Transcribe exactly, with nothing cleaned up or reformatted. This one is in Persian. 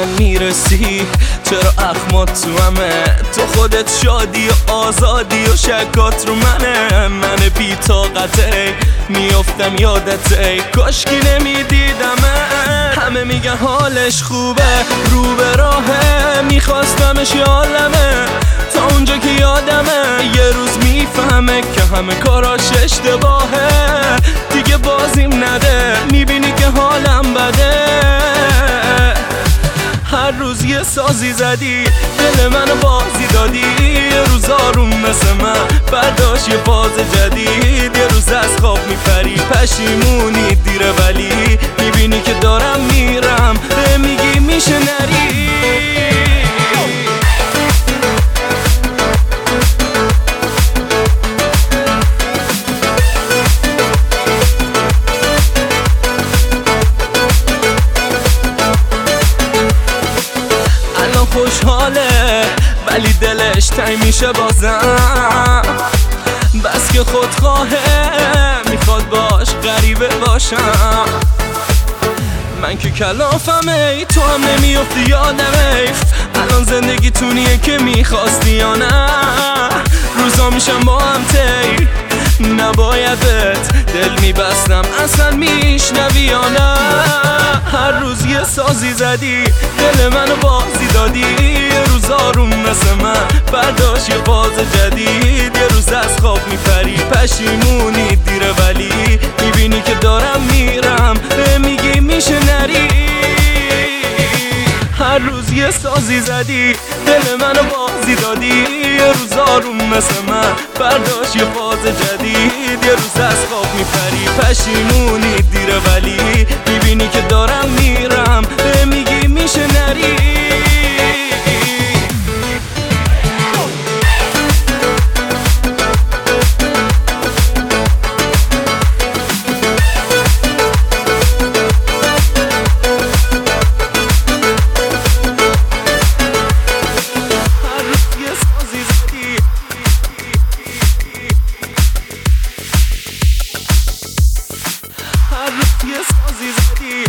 من میرسی، چرا اخمات تو همه، تو خودت شادی و آزادی و شکات رو منه. من بی طاقته میافتم یادته، کاشکی نمیدیدمه. همه میگن حالش خوبه رو به راهه، میخواستمش یالمه تا اونجا که یادمه. یه روز میفهمه که همه کاراش اشتباهه، دیگه بازیم نده، میبینی که حالم بده. هر روز یه سازی زدی، دل منو بازی دادی. یه روز آروم مثل من برداشت یه فاز جدید. یه روز از خواب میپری پشیمونی دیره، ولی میبینی که دارم میرم، به میگی میشه نری. خوشحاله ولی دلش تنگ میشه بازم، بس که خودخواهه میخواد باش غریبه باشم. من که کلافم ای تو هم نمیافتی یادم ای، الان زندگی تونیه که میخواستی یا نه. روزا میشم با هم تی، نباید بهت دل میبستم اصلا میشنوی یا نه. هر روز یه سازی زدی، دل منو بازی دادی. یه روز آروم مثل من برداشت یه فاز جدید. یه روز از خواب میپری پشیمونی دیره، ولی میبینی که دارم میرم، به میگی میشه نری. هر روز یه سازی زدی، دل منو بازی دادی. یه روز آروم مثل من برداشت یه فاز جدید. یه روز از خواب میپری پشیمونی دیره، ولی میبینی که دارم میرم، به میگی میشه نری. Yes,